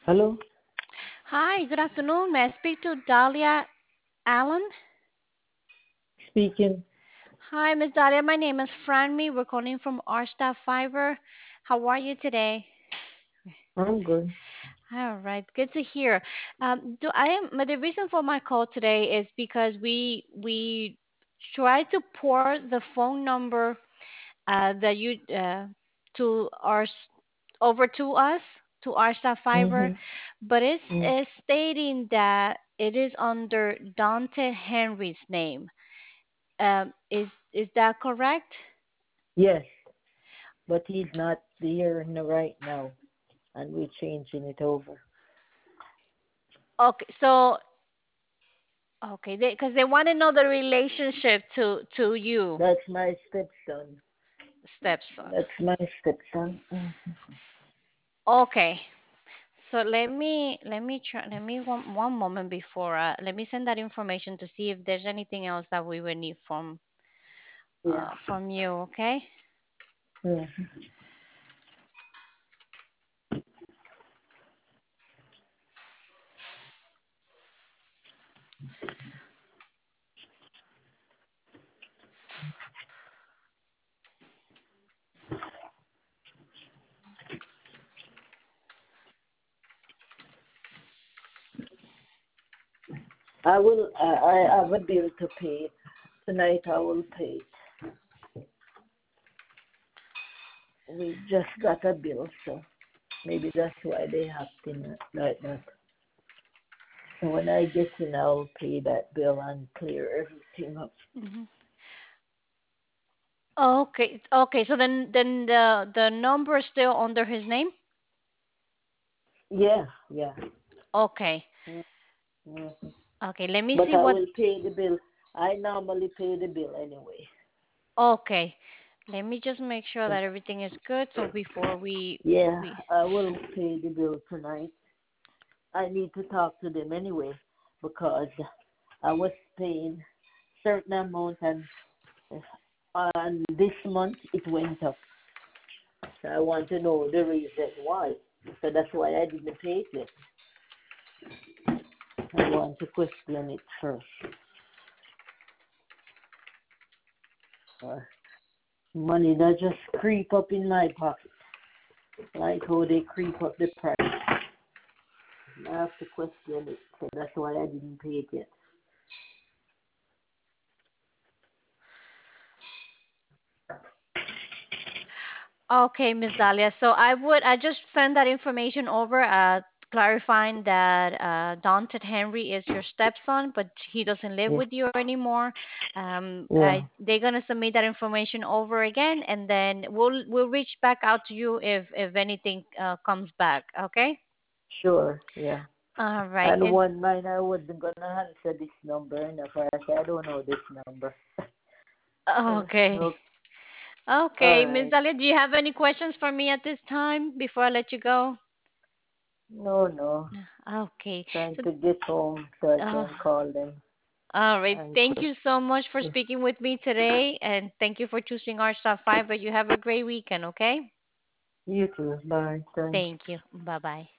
Hello, Hi, good afternoon. May I speak to Dahlia Allen? speaking. Hi, Miss Dahlia. My name is Franmy. We're calling from our staff Fiber. How are you today? I'm good. All right, good to hear. Do I am the reason for my call today is because we try to port the phone number that you to our over to us to our staff Fiber, Mhm. but Mm. it's stating that it is under Dante Henry's name. Is that correct? Yes, but he's not here right now, and we're changing it over. Okay, so okay, because they want to know the relationship to you, That's my stepson. stepson. That's my stepson. Mm. Okay, so let me try let me one moment before let me send that information to see if there's anything else that we would need Yeah. from you. Okay. Mm. I will. I have a bill to pay tonight. I will pay it. We just got a bill, so maybe that's why they acting like that. So when I get in, I'll pay that bill and clear everything up. Hmm. Okay. Okay. So then the number is still under his name. Yeah, yeah. Okay. Mm-hmm. Okay. Let me But see I what. will pay the bill. I normally pay the bill anyway. Okay. Let me just make sure that everything is good. So before Yeah, we. I will pay the bill tonight. I need to talk to them anyway because I was paying certain amount and this month it went up. So I want to know the reason why. So that's why I didn't pay it yet. I want to question it first. Uh, Money that just creep up in my pocket, like how they creep up the price. I have to question it, so that's why I didn't pay it yet. Okay, Miss Dahlia. So I just send that information over, clarifying that Dante Henry is your stepson, but he doesn't live Yeah, with you anymore. yeah, They're gonna submit that information over again, and then we'll reach back out to you if anything comes back. Okay. sure, yeah. All right. And And one mine, I wasn't gonna answer this number, and if I say I don't know this number. okay. Okay, all Okay, Miss right. Dahlia, do you have any questions for me at this time before I let you go? No, no. Okay. Trying So, to get home so I uh, can call them all right. and Thank quit. you so much for speaking with me today, and thank you for choosing our Star Five. But you have a great weekend, okay? You too. Bye. Thanks. Thank you. Bye bye.